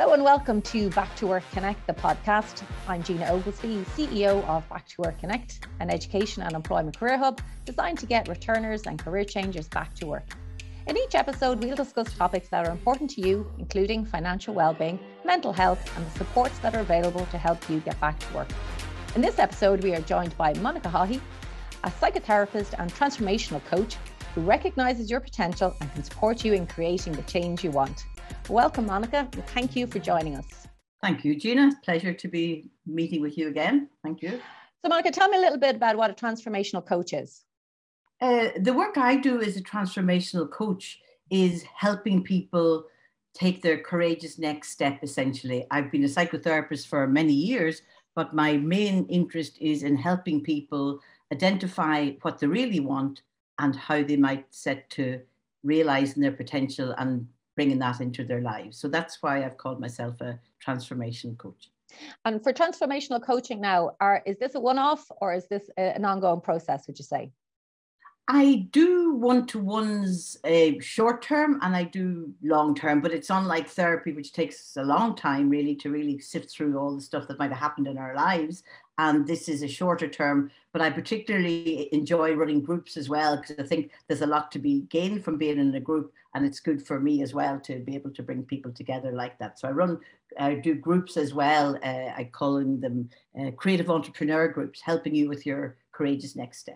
Hello and welcome to Back to Work Connect, the podcast. I'm Gina Oglesby, CEO of Back to Work Connect, an education and employment career hub designed to get returners and career changers back to work. In each episode, we'll discuss topics that are important to you, including financial well-being, mental health, and the supports that are available to help you get back to work. In this episode, we are joined by Monica Haughey, a psychotherapist and transformational coach who recognises your potential and can support you in creating the change you want. Welcome, Monica, and thank you for joining us. Thank you, Gina. Pleasure to be meeting with you again. Thank you. So, Monica, tell me a little bit about what a transformational coach is. The work I do as a transformational coach is helping people take their courageous next step, essentially. I've been a psychotherapist for many years, but my main interest is in helping people identify what they really want and how they might set to realising their potential and bringing that into their lives. So that's why I've called myself a transformation coach. And for transformational coaching now, is this a one-off or is this an ongoing process, would you say? I do one-to-ones short term and I do long term, but it's unlike therapy, which takes a long time really to really sift through all the stuff that might have happened in our lives. And this is a shorter term, but I particularly enjoy running groups as well, because I think there's a lot to be gained from being in a group, and it's good for me as well to be able to bring people together like that. So I do groups as well. I call them creative entrepreneur groups, helping you with your courageous next step.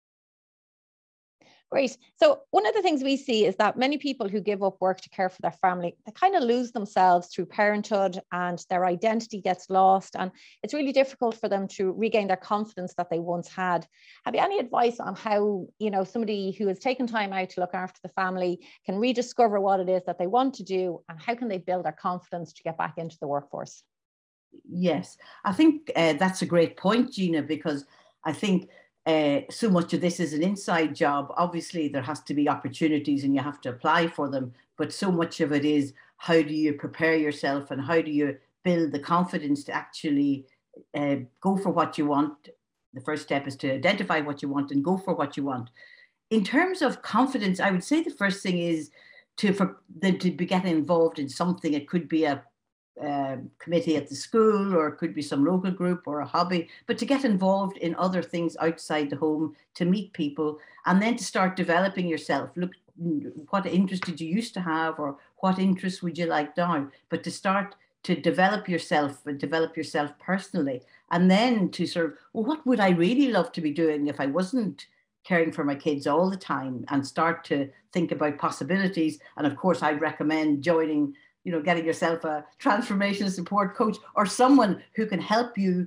Great. So one of the things we see is that many people who give up work to care for their family, they kind of lose themselves through parenthood and their identity gets lost. And it's really difficult for them to regain their confidence that they once had. Have you any advice on how, somebody who has taken time out to look after the family can rediscover what it is that they want to do, and how can they build their confidence to get back into the workforce? Yes, I think that's a great point, Gina, because I think so much of this is an inside job. Obviously, there has to be opportunities and you have to apply for them. But so much of it is, how do you prepare yourself and how do you build the confidence to actually go for what you want? The first step is to identify what you want and go for what you want. In terms of confidence, I would say the first thing is for them to be getting involved in something. It could be a committee at the school, or it could be some local group or a hobby, but to get involved in other things outside the home, to meet people, and then to start developing yourself. Look, what interest did you used to have, or what interests would you like now? But to start to develop yourself and develop yourself personally, and then to sort of, well, what would I really love to be doing if I wasn't caring for my kids all the time, and start to think about possibilities. And of course, I'd recommend joining, getting yourself a transformation support coach or someone who can help you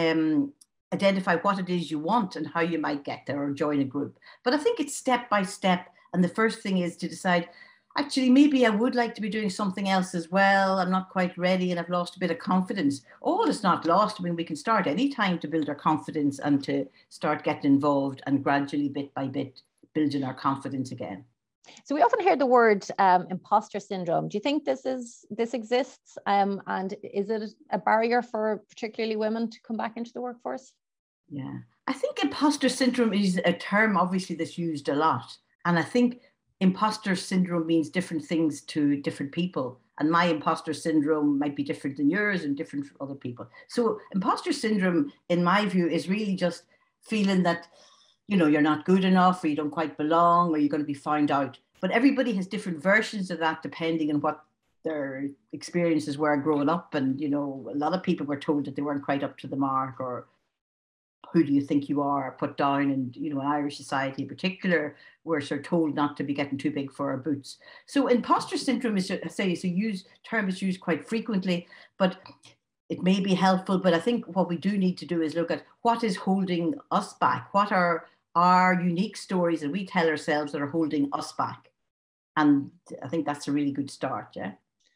identify what it is you want and how you might get there, or join a group. But I think it's step by step. And the first thing is to decide, actually, maybe I would like to be doing something else as well. I'm not quite ready and I've lost a bit of confidence. All is not lost. I mean, we can start any time to build our confidence and to start getting involved and gradually, bit by bit, building our confidence again. So we often hear the word imposter syndrome. Do you think this exists? And is it a barrier for particularly women to come back into the workforce? Yeah, I think imposter syndrome is a term obviously that's used a lot. And I think imposter syndrome means different things to different people. And my imposter syndrome might be different than yours and different for other people. So imposter syndrome, in my view, is really just feeling that you're not good enough, or you don't quite belong, or you're going to be found out. But everybody has different versions of that depending on what their experiences were growing up. And, a lot of people were told that they weren't quite up to the mark, or who do you think you are, put down. And, in Irish society in particular, we're sort of told not to be getting too big for our boots. So imposter syndrome is, I say, term is used quite frequently, but it may be helpful. But I think what we do need to do is look at what is holding us back. What are our unique stories that we tell ourselves that are holding us back? And I think that's a really good start, yeah.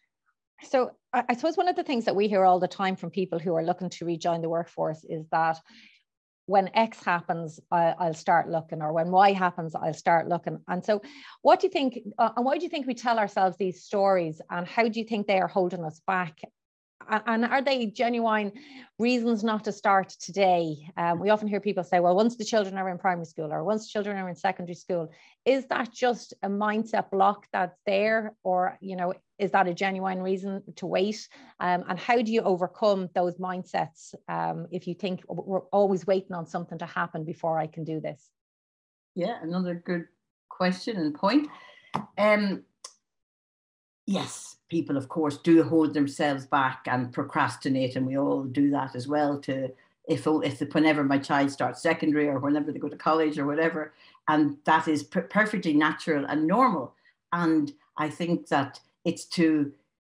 So I suppose one of the things that we hear all the time from people who are looking to rejoin the workforce is that when X happens, I'll start looking, or when Y happens, I'll start looking. And so what do you think, and why do you think we tell ourselves these stories, and how do you think they are holding us back? And are they genuine reasons not to start today? We often hear people say, well, once the children are in primary school or once children are in secondary school, is that just a mindset block that's there? Or, you know, is that a genuine reason to wait? And how do you overcome those mindsets if you think we're always waiting on something to happen before I can do this? Yeah, another good question and point. Yes, people, of course, do hold themselves back and procrastinate, and we all do that as well. Whenever my child starts secondary or whenever they go to college or whatever, and that is perfectly natural and normal. And I think that it's to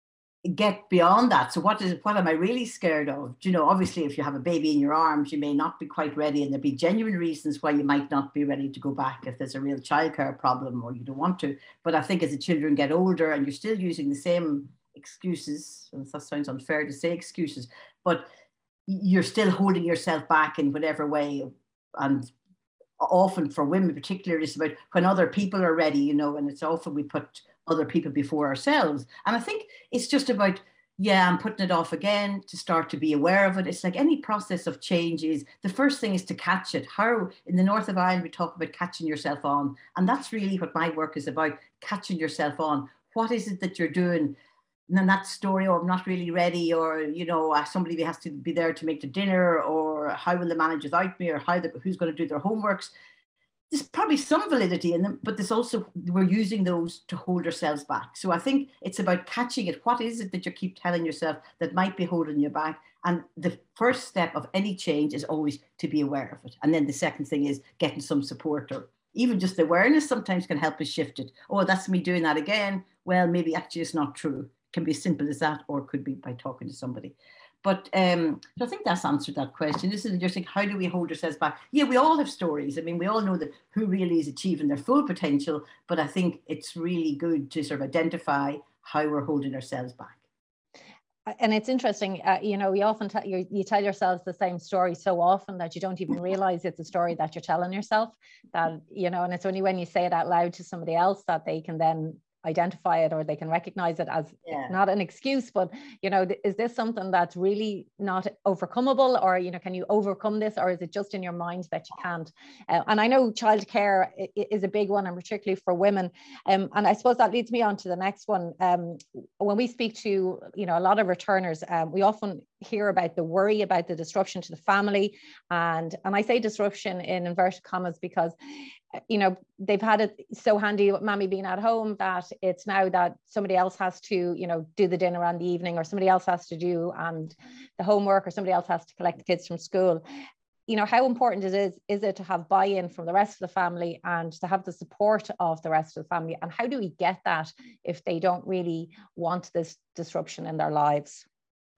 get beyond that. So what am I really scared of? You know, obviously, if you have a baby in your arms, you may not be quite ready, and there'll be genuine reasons why you might not be ready to go back if there's a real childcare problem or you don't want to. But I think as the children get older and you're still using the same excuses, and that sounds unfair to say excuses, but you're still holding yourself back in whatever way. And often for women particularly, it's about when other people are ready, you know, and it's often we put other people before ourselves. And I think it's just about, I'm putting it off again, to start to be aware of it. It's like any process of change is, the first thing is to catch it. How in the north of Ireland, we talk about catching yourself on. And that's really what my work is about, catching yourself on. What is it that you're doing? And then that story, I'm not really ready, or, you know, somebody has to be there to make the dinner, or how will they manage without me, or who's going to do their homeworks. There's probably some validity in them, but there's also, we're using those to hold ourselves back. So I think it's about catching it. What is it that you keep telling yourself that might be holding you back? And the first step of any change is always to be aware of it. And then the second thing is getting some support, or even just awareness sometimes can help us shift it. Oh, that's me doing that again. Well, maybe actually it's not true. It can be as simple as that, or it could be by talking to somebody. But so I think that's answered that question. This is interesting. How do we hold ourselves back? Yeah, we all have stories. I mean, we all know that who really is achieving their full potential, but I think it's really good to sort of identify how we're holding ourselves back. And it's interesting, you know, we often you tell yourselves the same story so often that you don't even realize it's a story that you're telling yourself, that, you know, and it's only when you say it out loud to somebody else that they can then identify it, or they can recognize it as not an excuse, but, you know, is this something that's really not overcomable, or, you know, can you overcome this, or is it just in your mind that you can't? And I know childcare is a big one, and particularly for women. And I suppose that leads me on to the next one. When we speak to, you know, a lot of returners, we often hear about the worry about the disruption to the family. And I say disruption in inverted commas because, you know, they've had it so handy with mommy being at home that it's now that somebody else has to, you know, do the dinner on the evening, or somebody else has to do and the homework, or somebody else has to collect the kids from school. You know, how important is it to have buy-in from the rest of the family and to have the support of the rest of the family? And how do we get that if they don't really want this disruption in their lives?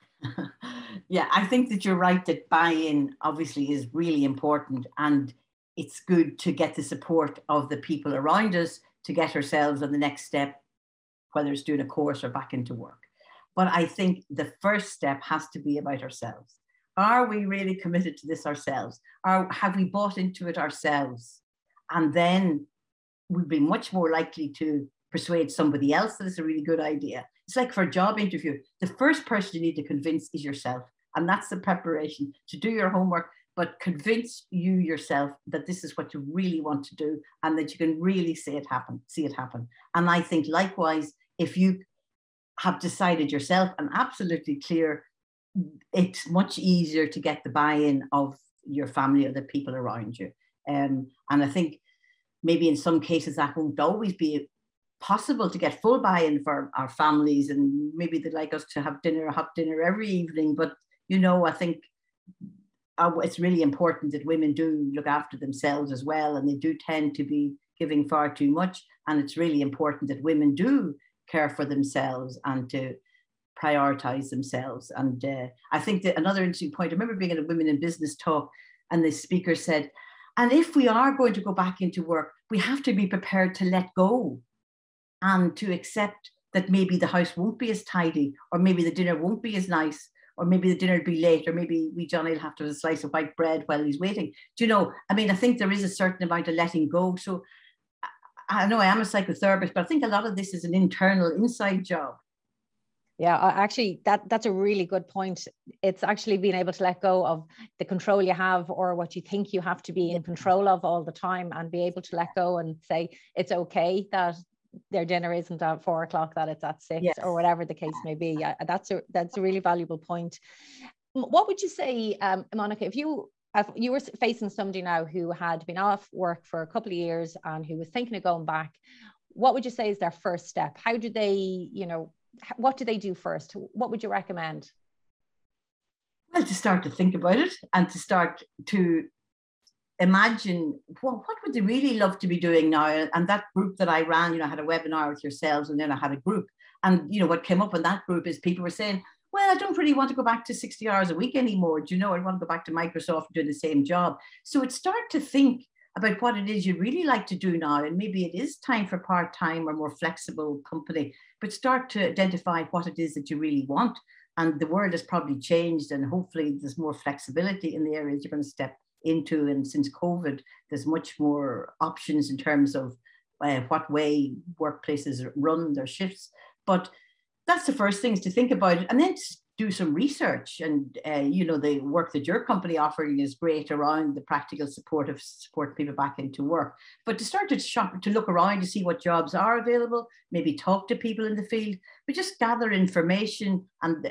Yeah, I think that you're right, that buy-in obviously is really important, and it's good to get the support of the people around us to get ourselves on the next step, whether it's doing a course or back into work. But I think the first step has to be about ourselves. Are we really committed to this ourselves? Or have we bought into it ourselves? And then we'd be much more likely to persuade somebody else that it's a really good idea. It's like for a job interview, the first person you need to convince is yourself. And that's the preparation, to do your homework, but convince you yourself that this is what you really want to do, and that you can really see it happen. And I think likewise, if you have decided yourself and absolutely clear, it's much easier to get the buy-in of your family or the people around you. And I think maybe in some cases that won't always be possible to get full buy-in for our families, and maybe they'd like us to have hot dinner every evening. But, you know, I think it's really important that women do look after themselves as well, and they do tend to be giving far too much. And it's really important that women do care for themselves and to prioritize themselves. And I think that another interesting point, I remember being at a Women in Business talk, and the speaker said, and if we are going to go back into work, we have to be prepared to let go and to accept that maybe the house won't be as tidy, or maybe the dinner won't be as nice, or maybe the dinner will be late, or maybe Johnny will have to have a slice of white bread while he's waiting. Do you know, I mean, I think there is a certain amount of letting go. So I know I am a psychotherapist, but I think a lot of this is an internal, inside job. Yeah, actually, that's a really good point. It's actually being able to let go of the control you have, or what you think you have to be in control of all the time, and be able to let go and say it's okay that their dinner isn't at 4 o'clock, that it's at 6, or whatever the case may be. Yeah, that's a really valuable point. What would you say, Monica, if you were facing somebody now who had been off work for a couple of years and who was thinking of going back, what would you say is their first step? How do they, what do they do first? What would you recommend? Well, to start to think about it and to start to imagine what would they really love to be doing now. And that group that I ran, I had a webinar with yourselves, and then I had a group. And, what came up in that group is people were saying, well, I don't really want to go back to 60 hours a week anymore. I want to go back to Microsoft and do the same job. So it's start to think about what it is you really like to do now. And maybe it is time for part-time or more flexible company, but start to identify what it is that you really want. And the world has probably changed, and hopefully there's more flexibility in the areas you're going to step into. And since COVID, there's much more options in terms of what way workplaces run their shifts. But that's the first things to think about, and then do some research. And the work that your company offering is great around the practical support people back into work. But to start to shop, to look around to see what jobs are available, maybe talk to people in the field, but just gather information, and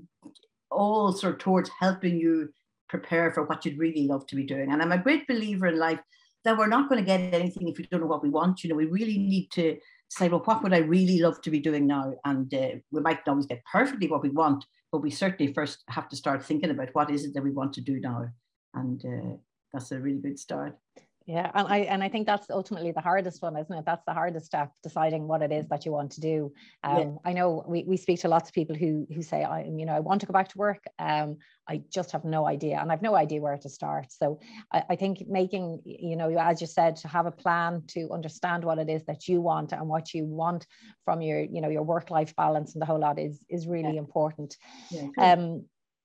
all sort of towards helping you prepare for what you'd really love to be doing. And I'm a great believer in life that we're not going to get anything if we don't know what we want. We really need to say, well, what would I really love to be doing now? And we might not always get perfectly what we want, but we certainly first have to start thinking about what is it that we want to do now. And that's a really good start. Yeah, and I think that's ultimately the hardest one, isn't it? That's the hardest step, deciding what it is that you want to do. I know we speak to lots of people who say, I want to go back to work. I just have no idea, and I've no idea where to start. So I think making, as you said, to have a plan, to understand what it is that you want and what you want from your, your work-life balance and the whole lot is really important. Yeah,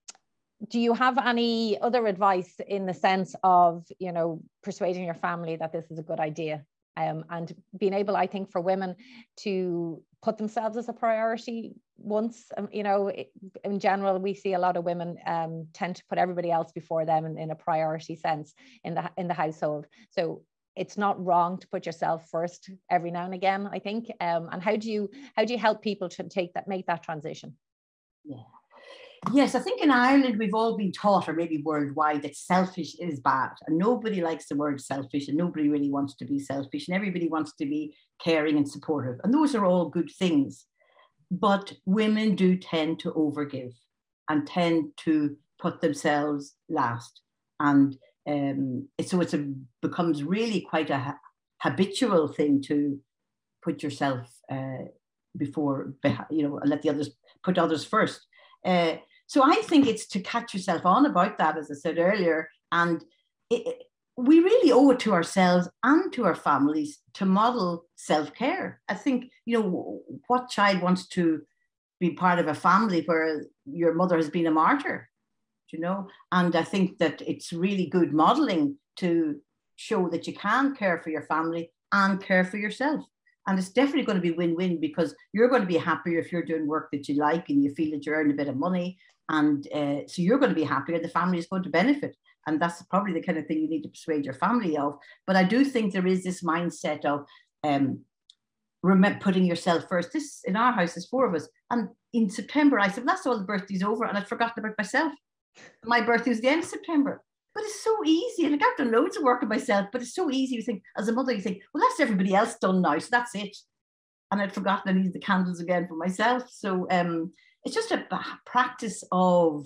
do you have any other advice in the sense of, persuading your family that this is a good idea, and being able, I think, for women to put themselves as a priority once, in general, we see a lot of women tend to put everybody else before them in a priority sense in the household. So it's not wrong to put yourself first every now and again, I think. And how do you help people to make that transition? Yeah. Yes, I think in Ireland we've all been taught, or maybe worldwide, that selfish is bad. And nobody likes the word selfish, and nobody really wants to be selfish, and everybody wants to be caring and supportive. And those are all good things. But women do tend to overgive and tend to put themselves last. And so it becomes really quite a habitual thing to put yourself before, and let the others put others first. So I think it's to catch yourself on about that, as I said earlier, and we really owe it to ourselves and to our families to model self-care. I think, what child wants to be part of a family where your mother has been a martyr, and I think that it's really good modeling to show that you can care for your family and care for yourself. And it's definitely going to be win-win, because you're going to be happier if you're doing work that you like and you feel that you're earning a bit of money. And so you're going to be happier, the family is going to benefit. And that's probably the kind of thing you need to persuade your family of. But I do think there is this mindset of putting yourself first. This, in our house, there's 4 of us. And in September, I said, that's all the birthday's over. And I'd forgotten about myself. My birthday was the end of September. But it's so easy. And I've done loads of work on myself, but it's so easy. You think, as a mother, you think, well, that's everybody else done now, so that's it. And I'd forgotten I needed the candles again for myself. So it's just a practice of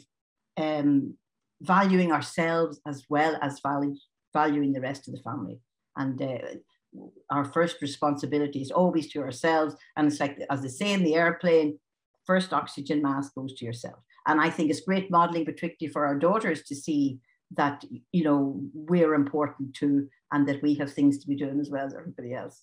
valuing ourselves as well as valuing the rest of the family. And our first responsibility is always to ourselves. And it's like, as they say in the airplane, first oxygen mask goes to yourself. And I think it's great modeling, particularly for our daughters, to see that, we're important too, and that we have things to be doing as well as everybody else.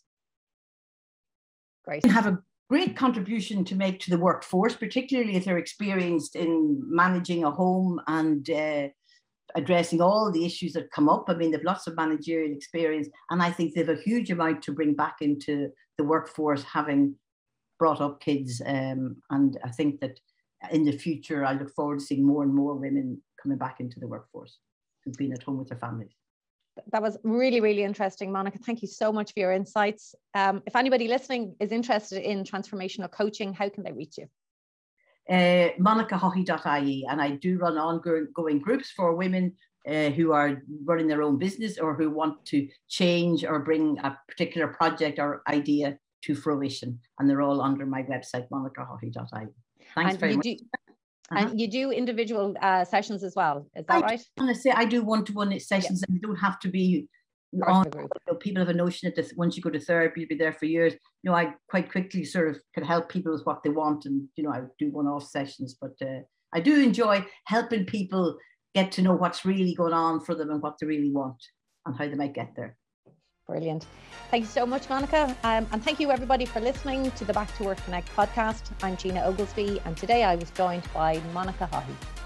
Great. And have a great contribution to make to the workforce, particularly if they're experienced in managing a home and addressing all the issues that come up. I mean, they've lots of managerial experience, and I think they've a huge amount to bring back into the workforce, having brought up kids. And I think that in the future, I look forward to seeing more and more women coming back into the workforce who've been at home with their families. That was really, really interesting, Monica. Thank you so much for your insights. If anybody listening is interested in transformational coaching, how can they reach you? MonicaHaughey.ie, and I do run ongoing groups for women who are running their own business or who want to change or bring a particular project or idea to fruition, and they're all under my website, MonicaHaughey.ie. Thanks very much. And you do individual sessions as well, is that right? Honestly, I do one-to-one sessions, and you don't have to be on. People have a notion that once you go to therapy, you'll be there for years. I quite quickly sort of can help people with what they want, and I do one-off sessions. But I do enjoy helping people get to know what's really going on for them and what they really want and how they might get there. Brilliant. Thank you so much, Monica. And thank you everybody for listening to the Back to Work Connect podcast. I'm Gina Oglesby, and today I was joined by Monica Haughey.